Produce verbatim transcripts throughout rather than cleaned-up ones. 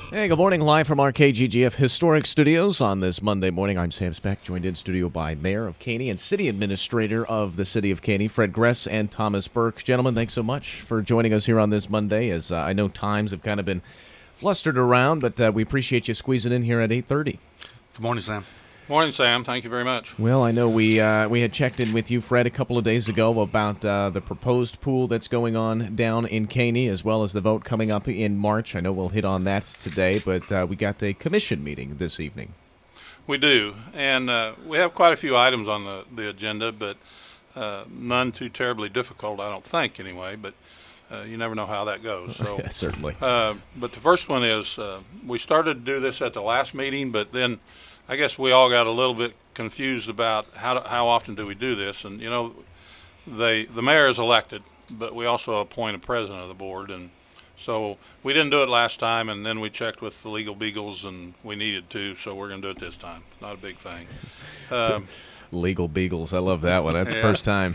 Hey, good morning. Live from our K G G F Historic Studios on this Monday morning. I'm Sam Speck, joined in studio by Mayor of Caney and City Administrator of the City of Caney, Fred Gress and Thomas Burke. Gentlemen, thanks so much for joining us here on this Monday, as uh, I know times have kind of been flustered around, but uh, we appreciate you squeezing in here at eight thirty. Good morning, Sam. Morning, Sam. Thank you very much. Well, I know we uh, we had checked in with you, Fred, a couple of days ago about uh, the proposed pool that's going on down in Caney, as well as the vote coming up in March. I know we'll hit on that today, but uh, we got a commission meeting this evening. We do, and uh, we have quite a few items on the, the agenda, but uh, none too terribly difficult, I don't think, anyway, but uh, you never know how that goes. So, Yeah, certainly. Uh, but the first one is, uh, we started to do this at the last meeting, but then I guess we all got a little bit confused about how to, how often do we do this. And, you know, they, the mayor is elected, but we also appoint a president of the board. And so we didn't do it last time, and then we checked with the legal beagles, and we needed to, so we're going to do it this time. Not a big thing. Um, Legal Beagles. I love that one. That's the Yeah. first time.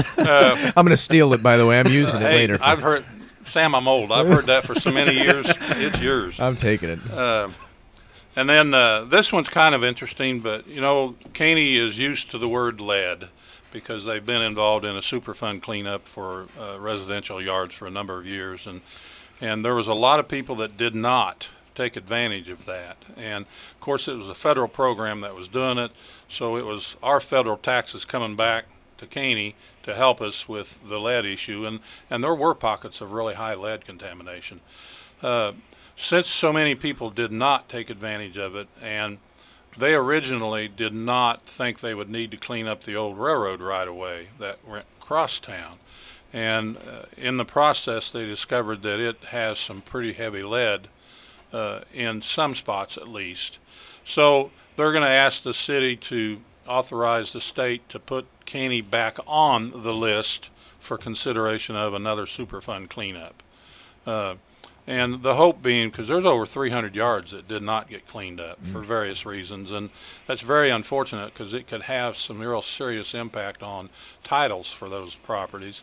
uh, I'm going to steal it, by the way. I'm using it hey, later. I've heard, Sam, I'm old. I've heard that for so many years. It's yours. I'm taking it. Uh, and then uh, this one's kind of interesting, but, you know, Caney is used to the word lead because they've been involved in a Superfund cleanup for uh, residential yards for a number of years. And, and there was a lot of people that did not take advantage of that. And, of course, it was a federal program that was doing it, so it was our federal taxes coming back to Caney to help us with the lead issue. And, and there were pockets of really high lead contamination. Uh, Since so many people did not take advantage of it, and they originally did not think they would need to clean up the old railroad right-of-way that went across town. And uh, in the process, they discovered that it has some pretty heavy lead uh, in some spots at least. So they're going to ask the city to authorize the state to put Caney back on the list for consideration of another Superfund cleanup. Uh, And the hope being, because there's over three hundred yards that did not get cleaned up mm. for various reasons, and that's very unfortunate because it could have some real serious impact on titles for those properties.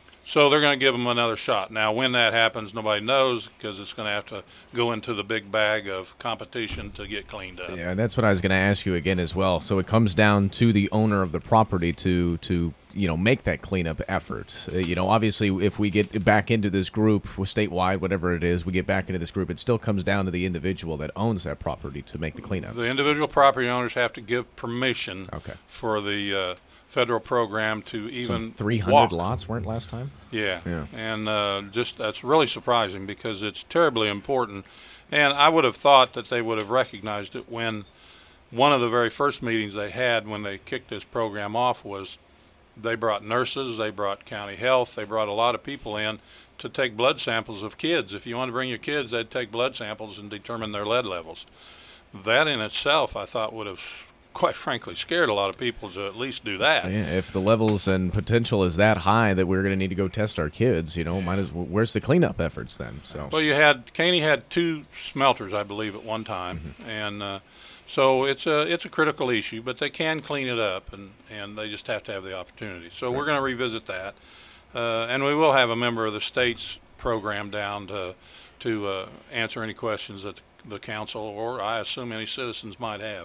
So they're going to give them another shot. Now, when that happens, nobody knows because it's going to have to go into the big bag of competition to get cleaned up. Yeah, that's what I was going to ask you again as well. So it comes down to the owner of the property to to you know make that cleanup effort. Uh, you know, obviously, if we get back into this group, statewide, whatever it is, we get back into this group, it still comes down to the individual that owns that property to make the cleanup. The individual property owners have to give permission okay. for the uh, federal program to even Some three hundred walk. lots weren't last time? Yeah, Yeah. and uh, just that's really surprising because it's terribly important. And I would have thought that they would have recognized it when one of the very first meetings they had when they kicked this program off was they brought nurses, they brought county health, they brought a lot of people in to take blood samples of kids. If you want to bring your kids, they'd take blood samples and determine their lead levels. That in itself, I thought, would have quite frankly scared a lot of people to at least do that. Yeah, if the levels and potential is that high that we're going to need to go test our kids, you know, yeah. might as well, where's the cleanup efforts then? So well, you had Caney had two smelters, I believe, at one time, mm-hmm. and uh, so it's a it's a critical issue, but they can clean it up, and, and they just have to have the opportunity. So right. we're going to revisit that, uh, and we will have a member of the state's program down to to uh, answer any questions that the council or I assume any citizens might have.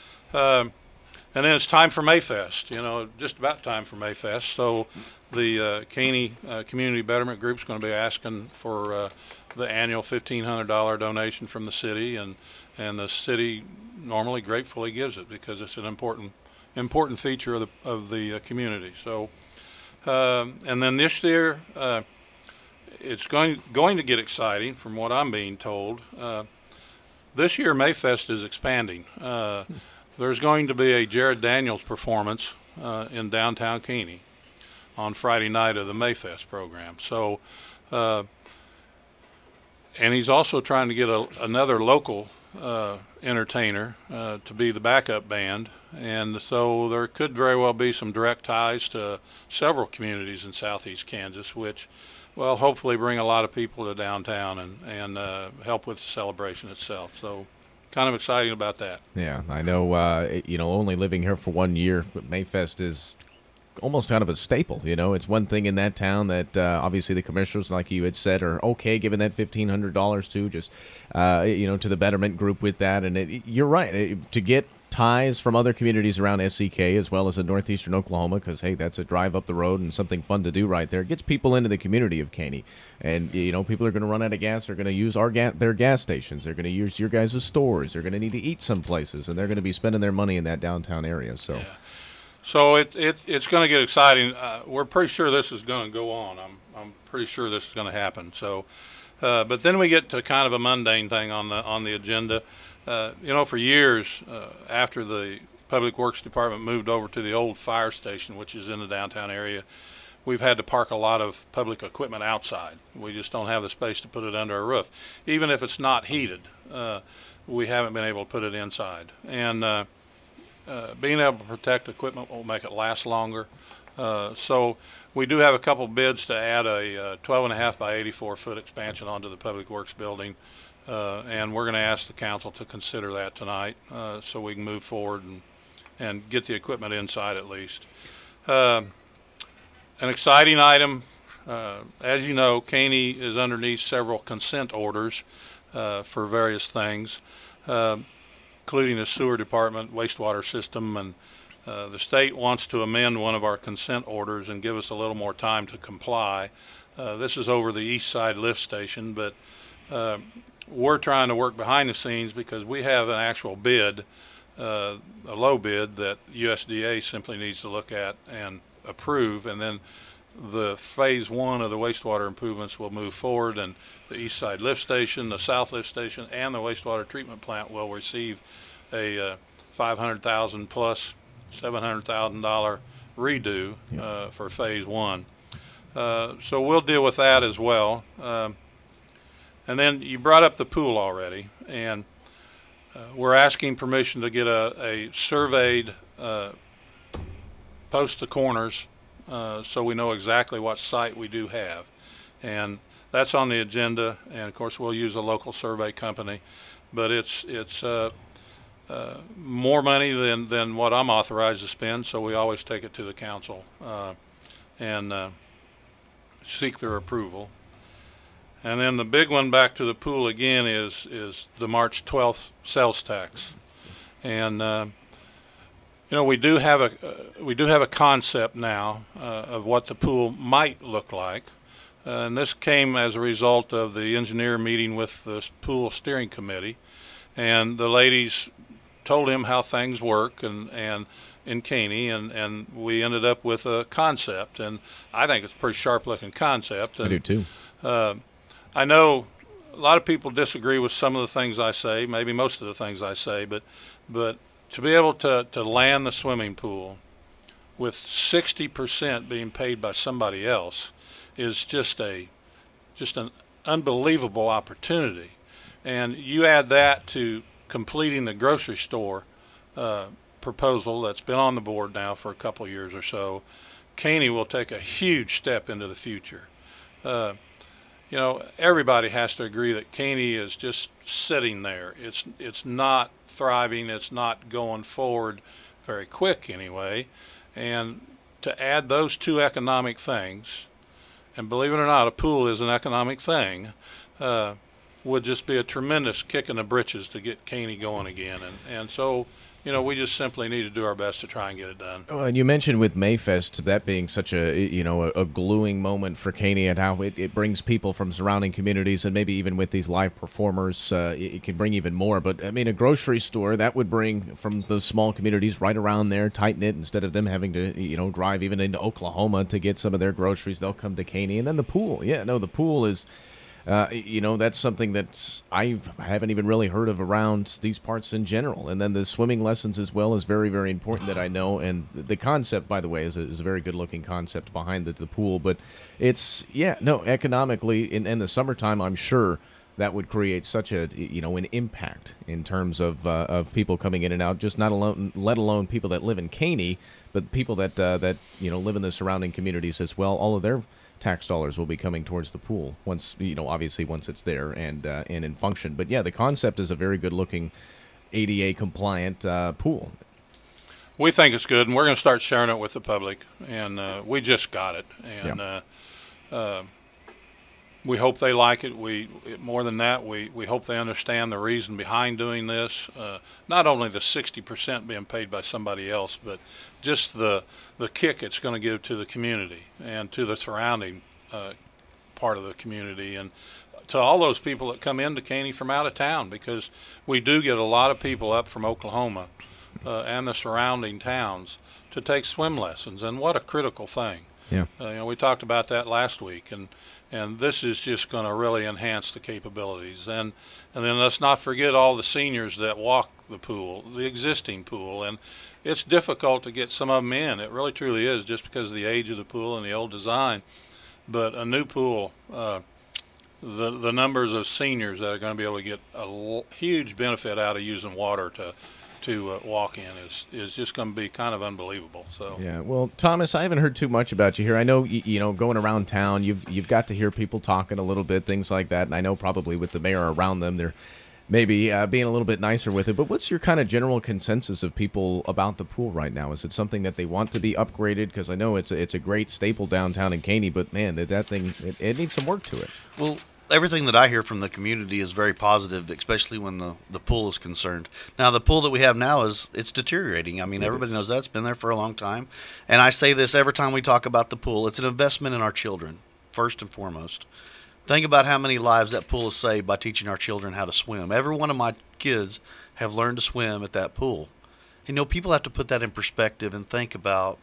Um, and then it's time for Mayfest, you know, just about time for Mayfest. So the uh, Caney uh, Community Betterment Group is going to be asking for uh, the annual fifteen hundred dollars donation from the city, and, and the city normally gratefully gives it because it's an important important feature of the of the uh, community. So, um, and then this year, uh, it's going going to get exciting from what I'm being told. Uh, this year, Mayfest is expanding. Uh, There's going to be a Jared Daniels performance uh, in downtown Caney on Friday night of the Mayfest program. So, uh, and he's also trying to get a, another local uh, entertainer uh, to be the backup band. And so there could very well be some direct ties to several communities in southeast Kansas, which will hopefully bring a lot of people to downtown and, and uh, help with the celebration itself. So kind of exciting about that. Yeah, I know, uh, you know, only living here for one year, but Mayfest is almost kind of a staple. You know, it's one thing in that town that uh, obviously the commissioners, like you had said, are okay giving that fifteen hundred dollars to, just uh, you know, to the betterment group with that. And it, you're right, it, to get ties from other communities around S C K as well as in northeastern Oklahoma, because hey, that's a drive up the road and something fun to do right there. It gets people into the community of Caney, and you know, people are going to run out of gas. They're going to use our ga- their gas stations. They're going to use your guys' stores. They're going to need to eat some places, and they're going to be spending their money in that downtown area. So, yeah. so it, it it's going to get exciting. Uh, we're pretty sure this is going to go on. I'm I'm pretty sure this is going to happen. So, uh, but then we get to kind of a mundane thing on the on the agenda. Uh, you know, for years uh, after the Public Works Department moved over to the old fire station, which is in the downtown area, we've had to park a lot of public equipment outside. We just don't have the space to put it under a roof. Even if it's not heated, uh, we haven't been able to put it inside. And uh, uh, being able to protect equipment will make it last longer. Uh, so we do have a couple bids to add a uh, twelve and a half by eighty-four foot expansion onto the Public Works building. Uh, and we're going to ask the council to consider that tonight, uh, so we can move forward and, and get the equipment inside at least. Uh, an exciting item, uh, as you know, Caney is underneath several consent orders uh, for various things, uh, including the sewer department, wastewater system, and uh, the state wants to amend one of our consent orders and give us a little more time to comply. Uh, this is over the east side lift station, but uh, we're trying to work behind the scenes because we have an actual bid, uh, a low bid that U S D A simply needs to look at and approve, and then the phase one of the wastewater improvements will move forward, and the east side lift station, the south lift station, and the wastewater treatment plant will receive a uh, five hundred thousand plus seven hundred thousand dollar redo uh, for phase one. Uh, so we'll deal with that as well. Um, And then you brought up the pool already, and uh, we're asking permission to get a, a surveyed uh, post the corners uh, so we know exactly what site we do have. And that's on the agenda, and of course we'll use a local survey company, but it's it's uh, uh, more money than, than what I'm authorized to spend, so we always take it to the council uh, and uh, seek their approval. And then the big one back to the pool again is is the March twelfth sales tax, and uh, you know we do have a uh, we do have a concept now uh, of what the pool might look like, uh, and this came as a result of the engineer meeting with the pool steering committee, and the ladies told him how things work and and in Caney, and and we ended up with a concept, and I think it's a pretty sharp looking concept. And, I do too. Uh, I know a lot of people disagree with some of the things I say, maybe most of the things I say, but but to be able to, to land the swimming pool with sixty percent being paid by somebody else is just a just an unbelievable opportunity. And you add that to completing the grocery store uh, proposal that's been on the board now for a couple of years or so, Caney will take a huge step into the future. Uh, You know, everybody has to agree that Caney is just sitting there. It's it's not thriving. It's not going forward very quick anyway. And to add those two economic things, and believe it or not, a pool is an economic thing, uh, would just be a tremendous kick in the britches to get Caney going again. And, and so, you know, we just simply need to do our best to try and get it done. Well, and you mentioned with Mayfest that being such a, you know, a, a gluing moment for Caney, and how it, it brings people from surrounding communities, and maybe even with these live performers, uh, it, it can bring even more. But, I mean, a grocery store, that would bring from those small communities right around there, tight-knit, instead of them having to, you know, drive even into Oklahoma to get some of their groceries, they'll come to Caney. And then the pool. Yeah, no, the pool is... Uh, you know, that's something that I've, I haven't even really heard of around these parts in general. And then the swimming lessons as well is very, very important that I know. And the concept, by the way, is a, is a very good-looking concept behind the, the pool. But it's, yeah, no, economically, in, in the summertime, I'm sure that would create such a, you know, an impact in terms of uh, of people coming in and out, just not alone, let alone people that live in Caney, but people that, uh, that you know, live in the surrounding communities as well. All of their tax dollars will be coming towards the pool once, you know, obviously once it's there and uh, and in function. But yeah, the concept is a very good looking A D A compliant uh, pool. we think it's good, and we're going to start sharing it with the public. And uh, we just got it, and Yeah. uh, uh, we hope they like it. We more than that, we, we hope they understand the reason behind doing this. Uh, not only the sixty percent being paid by somebody else, but just the the kick it's going to give to the community and to the surrounding uh, part of the community, and to all those people that come into Caney from out of town, because we do get a lot of people up from Oklahoma uh, and the surrounding towns to take swim lessons, and what a critical thing. Yeah. Uh, you know, we talked about that last week, and and this is just going to really enhance the capabilities. And and then let's not forget all the seniors that walk the pool, the existing pool, and it's difficult to get some of them in. It really truly is, just because of the age of the pool and the old design. But a new pool, uh, the the numbers of seniors that are going to be able to get a l- huge benefit out of using water to to uh, walk in is is just going to be kind of unbelievable. So Yeah. Well, Thomas, I haven't heard too much about you here. I know you, you know going around town, you've you've got to hear people talking a little bit, things like that. And I know probably with the mayor around them, they're maybe uh, being a little bit nicer with it. But what's your kind of general consensus of people about the pool right now? Is it something that they want to be upgraded? Because I know it's a, it's a great staple downtown in Caney, but man, that that thing it, it needs some work to it. Well, everything that I hear from the community is very positive, especially when the, the pool is concerned. Now, the pool that we have now is it's deteriorating. I mean, It everybody is. knows that. It's been there for a long time. And I say this every time we talk about the pool. It's an investment in our children, first and foremost. Think about how many lives that pool has saved by teaching our children how to swim. Every one of my kids have learned to swim at that pool. You know, people have to put that in perspective and think about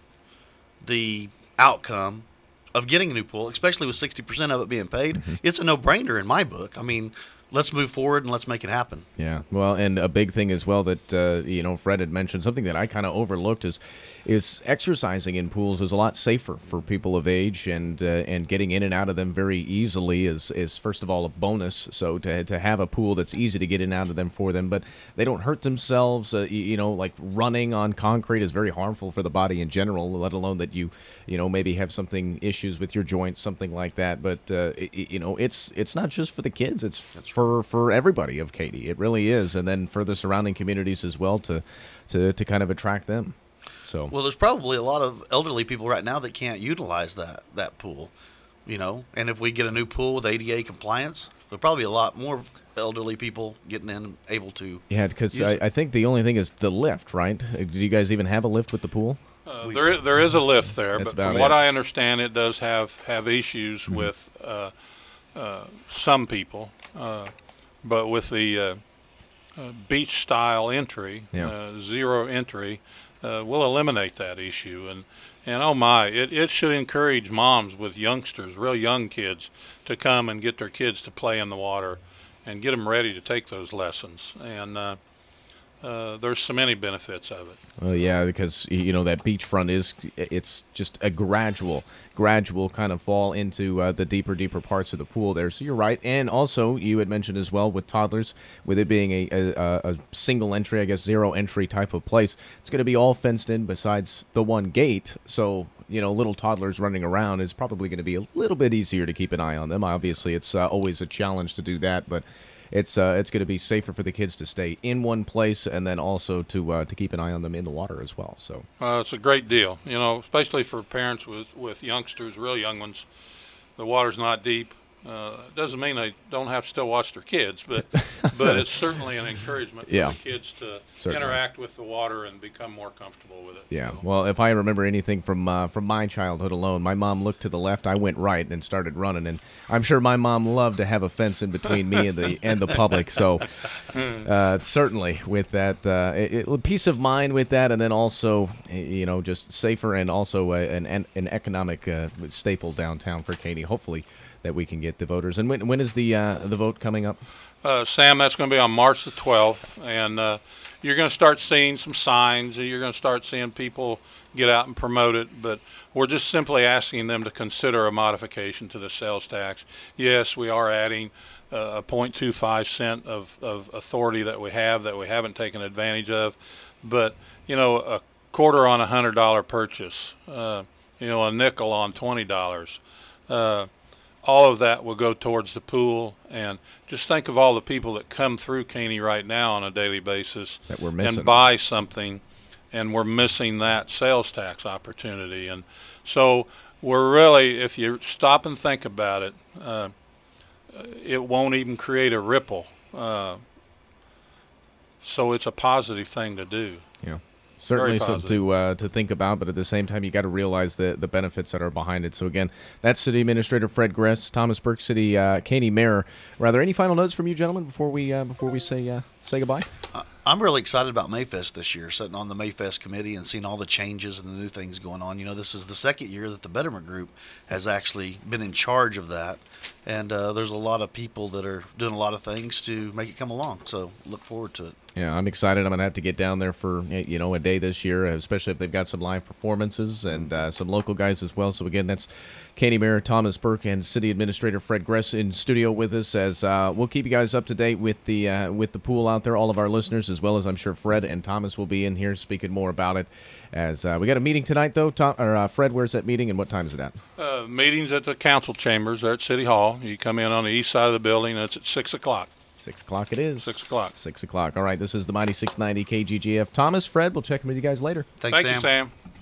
the outcome of getting a new pool, especially with sixty percent of it being paid. Mm-hmm. It's a no-brainer in my book. I mean, let's move forward and let's make it happen. Yeah, well, and a big thing as well that uh, you know Fred had mentioned, something that I kind of overlooked is is exercising in pools is a lot safer for people of age, and uh, and getting in and out of them very easily is is first of all a bonus. So to to have a pool that's easy to get in and out of them for them, but they don't hurt themselves. Uh, you, you know, like running on concrete is very harmful for the body in general. Let alone that you you know maybe have something issues with your joints, something like that. But uh, it, you know, it's it's not just for the kids; it's for for everybody of Katy. It really is, and then for the surrounding communities as well to to to kind of attract them. So well, there's probably a lot of elderly people right now that can't utilize that that pool, you know. And if we get a new pool with A D A compliance, there'll probably be a lot more elderly people getting in and able to. Yeah, because I, I think the only thing is the lift, right? Uh, Do you guys even have a lift with the pool? Uh, there, is, there is a lift there, That's but from about what it. I understand, it does have, have issues Mm-hmm. with uh, uh, some people. Uh, but with the uh, uh, beach-style entry, Yeah. uh, zero entry, uh, we'll eliminate that issue. And, and oh my, it, it should encourage moms with youngsters, real young kids, to come and get their kids to play in the water and get them ready to take those lessons. And uh, uh, there's so many benefits of it. Well, yeah, because you know that beachfront is it's just a gradual, gradual kind of fall into uh, the deeper, deeper parts of the pool there. So you're right, and also you had mentioned as well with toddlers, with it being a a, a single entry, I guess zero entry type of place, it's going to be all fenced in besides the one gate. So you know, little toddlers running around is probably going to be a little bit easier to keep an eye on them. Obviously, it's uh, always a challenge to do that, but. It's uh, it's going to be safer for the kids to stay in one place, and then also to uh, to keep an eye on them in the water as well. So Uh, it's a great deal, you know, especially for parents with, with youngsters, real young ones. The water's not deep. Uh, it doesn't mean they don't have to still watch their kids, but but it's certainly an encouragement for Yeah. the kids to Certainly. interact with the water and become more comfortable with it. yeah, So, well, if I remember anything from uh, from my childhood alone, my mom looked to the left, I went right, and started running. And I'm sure my mom loved to have a fence in between me and the and the public. So uh, certainly with that, uh, it, it, peace of mind with that, and then also you know just safer and also a, an an an economic uh, staple downtown for Katy. Hopefully. That we can get the voters. And when when is the uh, the vote coming up? Uh, Sam, that's going to be on March the twelfth, and uh, you're going to start seeing some signs. You're going to start seeing people get out and promote it, but we're just simply asking them to consider a modification to the sales tax. Yes, we are adding uh, a zero point two five cent of, of authority that we have that we haven't taken advantage of, but, you know, a quarter on a one hundred dollar purchase, uh, you know, a nickel on twenty dollars, uh, all of that will go towards the pool. And just think of all the people that come through Caney right now on a daily basis That we're missing. and buy something and we're missing that sales tax opportunity. And so we're really, if you stop and think about it, uh, it won't even create a ripple. Uh, so it's a positive thing to do. Yeah. Certainly Very something to uh, to think about, but at the same time, you got to realize the the benefits that are behind it. So again, that's City Administrator Fred Gress, Thomas Burke, City uh, Caney Mayor. Rather, any final notes from you, gentlemen, before we uh, before we say uh, say goodbye? Uh, I'm really excited about Mayfest this year, sitting on the Mayfest committee and seeing all the changes and the new things going on. You know, this is the second year that the Betterment Group has actually been in charge of that, and uh, there's a lot of people that are doing a lot of things to make it come along. So look forward to it. Yeah, I'm excited. I'm going to have to get down there for, you know, a day this year, especially if they've got some live performances and uh, some local guys as well. So, again, that's Caney Mayor Thomas Burke and City Administrator Fred Gress in studio with us as uh, we'll keep you guys up to date with the uh, with the pool out there, all of our listeners, as well as I'm sure Fred and Thomas will be in here speaking more about it. As uh, we got a meeting tonight, though. Tom, or uh, Fred, where's that meeting and what time is it at? Uh, meetings at the council chambers. They're at City Hall. You come in on the east side of the building, and it's at six o'clock. Six o'clock it is. Six o'clock. Six o'clock. All right, this is the Mighty six ninety K G G F. Thomas, Fred, we'll check in with you guys later. Thanks, Thank Sam. you, Sam.